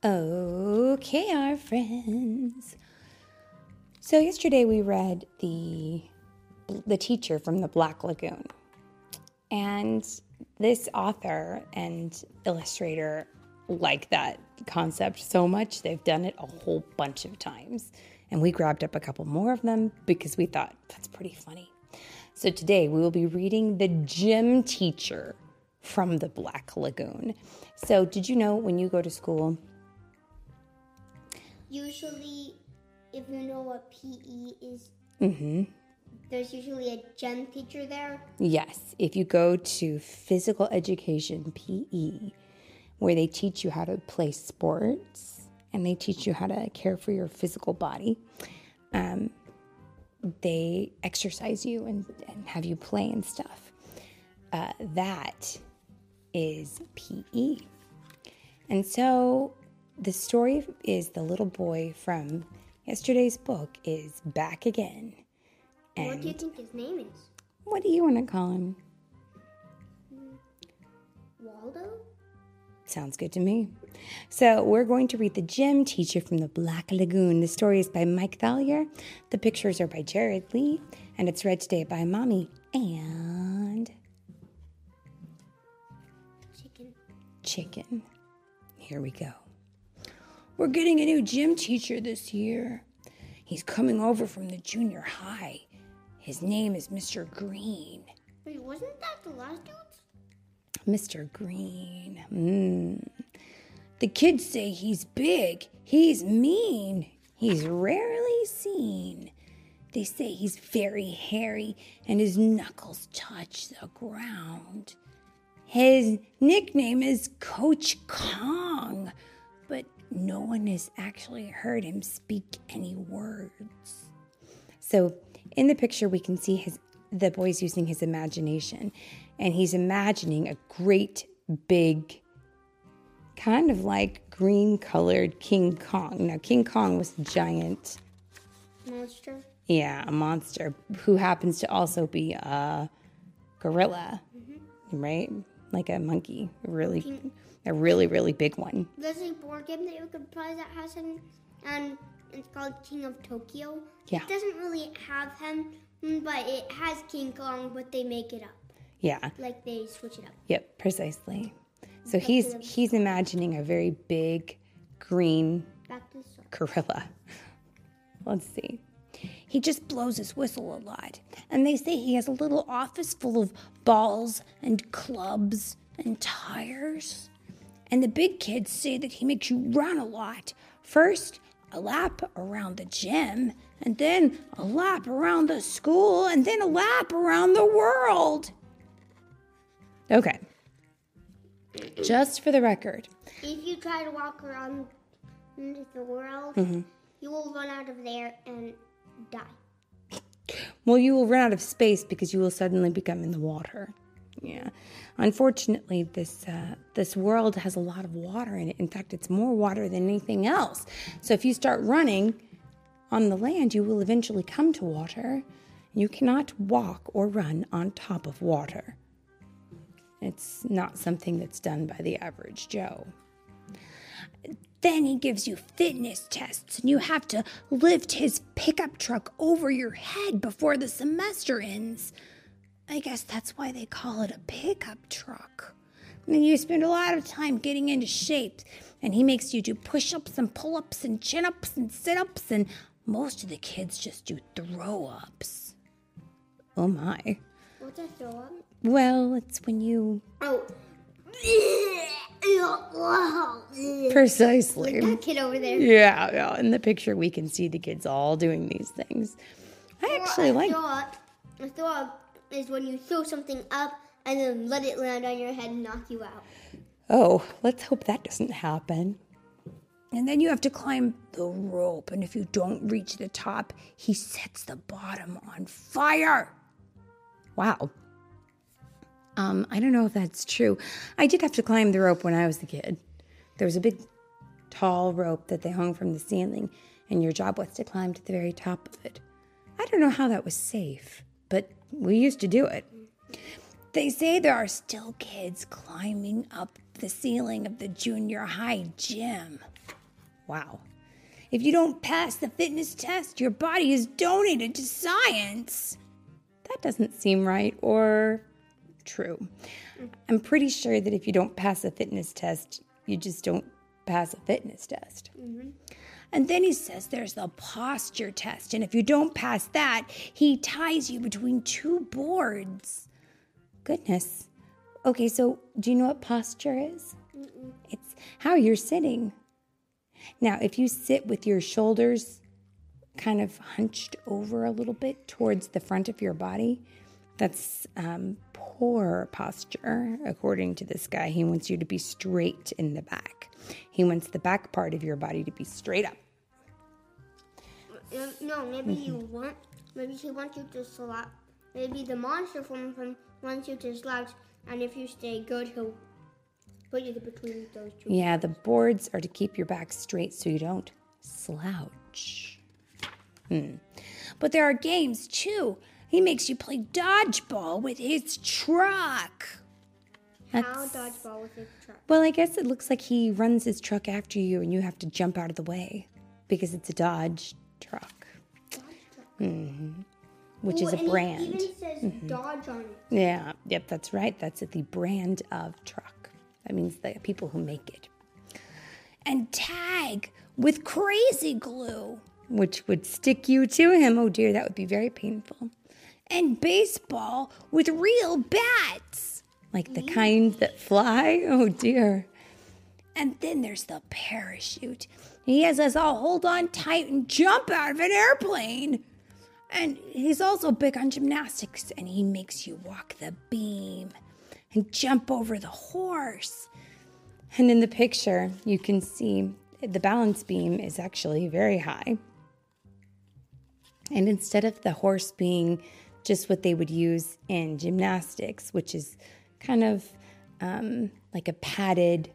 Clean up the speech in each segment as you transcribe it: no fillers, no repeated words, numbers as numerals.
Okay, our friends. So yesterday we read the Teacher from the Black Lagoon. And this author and illustrator like that concept so much, they've done it a whole bunch of times. And we grabbed up a couple more of them because we thought that's pretty funny. So today we will be reading The Gym Teacher from the Black Lagoon. So did you know when you go to school? Usually, if you know what PE is, there's usually a gym teacher there. Yes, if you go to physical education, PE, where they teach you how to play sports and they teach you how to care for your physical body, they exercise you and have you play and stuff. That is PE. And so the story is the little boy from yesterday's book is back again. And what do you think his name is? What do you want to call him? Waldo? Sounds good to me. So we're going to read The Gym Teacher from the Black Lagoon. The story is by Mike Thalia. The pictures are by Jared Lee. And it's read today by Mommy and Chicken. Here we go. We're getting a new gym teacher this year. He's coming over from the junior high. His name is Mr. Green. Wait, wasn't that the last dude? Mr. Green. The kids say he's big. He's mean. He's rarely seen. They say he's very hairy and his knuckles touch the ground. His nickname is Coach Kong, but no one has actually heard him speak any words. So in the picture, we can see the boy's using his imagination, and he's imagining a great, big, kind of like green-colored King Kong. Now, King Kong was a giant monster. Yeah, a monster who happens to also be a gorilla, right? Like a monkey, a really big one. There's a board game that you can play that has him, and it's called King of Tokyo. Yeah. It doesn't really have him, but it has King Kong, but they make it up. Yeah. Like they switch it up. Yep, precisely. So he's imagining a very big green gorilla. Let's see. He just blows his whistle a lot. And they say he has a little office full of balls and clubs and tires. And the big kids say that he makes you run a lot. First, a lap around the gym, and then a lap around the school, and then a lap around the world. Okay. Just for the record. If you try to walk around the world, you will run out of there and die. Well, you will run out of space because you will suddenly become in the water. Yeah. Unfortunately, this world has a lot of water in it. In fact, it's more water than anything else. So if you start running on the land, you will eventually come to water. You cannot walk or run on top of water. It's not something that's done by the average Joe. Then he gives you fitness tests, and you have to lift his pickup truck over your head before the semester ends. I guess that's why they call it a pickup truck. And you spend a lot of time getting into shape, and he makes you do push-ups and pull-ups and chin-ups and sit-ups, and most of the kids just do throw-ups. Oh, my. What's a throw-up? Well, it's when you... Oh. Precisely. Like that kid over there. Yeah. In the picture, we can see the kids all doing these things. I actually like... A throw-up is when you throw something up and then let it land on your head and knock you out. Oh, let's hope that doesn't happen. And then you have to climb the rope, and if you don't reach the top, he sets the bottom on fire. Wow. I don't know if that's true. I did have to climb the rope when I was a kid. There was a big, tall rope that they hung from the ceiling, and your job was to climb to the very top of it. I don't know how that was safe, but we used to do it. They say there are still kids climbing up the ceiling of the junior high gym. Wow. If you don't pass the fitness test, your body is donated to science. That doesn't seem right or true. I'm pretty sure that if you don't pass a fitness test, you just don't pass a fitness test. Mm-hmm. And then he says there's the posture test. And if you don't pass that, he ties you between two boards. Goodness. Okay, so do you know what posture is? Mm-mm. It's how you're sitting. Now, if you sit with your shoulders kind of hunched over a little bit towards the front of your body, that's poor posture, according to this guy. He wants you to be straight in the back. He wants the back part of your body to be straight up. No, maybe maybe he wants you to slouch. Maybe the monster from wants you to slouch, and if you stay good, he'll put you between those two. Yeah, the boards are to keep your back straight so you don't slouch. But there are games too. He makes you play dodgeball with his truck. How dodgeball with his truck? Well, I guess it looks like he runs his truck after you and you have to jump out of the way because it's a Dodge truck. Dodge truck. Which is a brand. It even says Dodge on it. Yeah, yep, that's right. That's the brand of truck. That means the people who make it. And tag with crazy glue, which would stick you to him. Oh dear, that would be very painful. And baseball with real bats, like the kind that fly. Oh dear. And then there's the parachute. He has us all hold on tight and jump out of an airplane. And he's also big on gymnastics, and he makes you walk the beam and jump over the horse. And in the picture, you can see the balance beam is actually very high. And instead of the horse being just what they would use in gymnastics, which is kind of like a padded,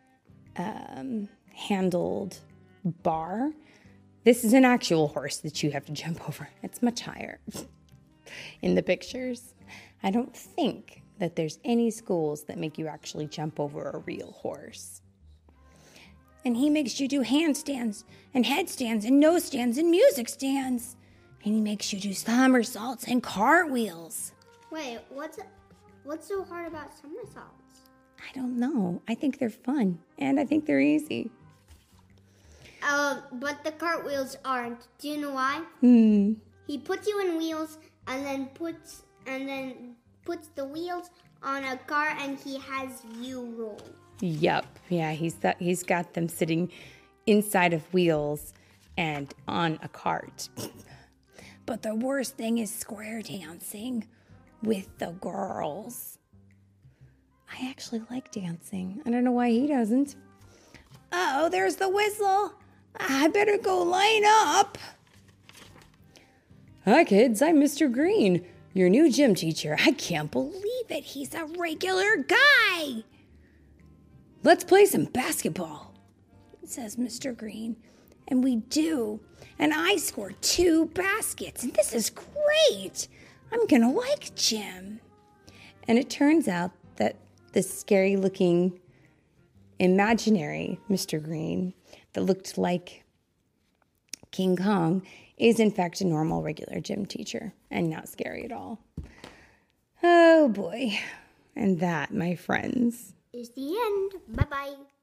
handled bar, this is an actual horse that you have to jump over. It's much higher in the pictures. I don't think that there's any schools that make you actually jump over a real horse. And he makes you do handstands and headstands and nose stands and music stands. And he makes you do somersaults and cartwheels. Wait, what's so hard about somersaults? I don't know. I think they're fun and I think they're easy. But the cartwheels aren't. Do you know why? He puts you in wheels and then puts the wheels on a car and he has you roll. Yep. Yeah, he's got them sitting inside of wheels and on a cart. But the worst thing is square dancing with the girls. I actually like dancing. I don't know why he doesn't. Uh-oh, there's the whistle. I better go line up. Hi, kids. I'm Mr. Green, your new gym teacher. I can't believe it. He's a regular guy. Let's play some basketball, says Mr. Green. And we do. And I scored 2 baskets. And this is great. I'm going to like gym. And it turns out that this scary-looking imaginary Mr. Green that looked like King Kong is in fact a normal, regular gym teacher and not scary at all. Oh boy. And that, my friends, is the end. Bye-bye.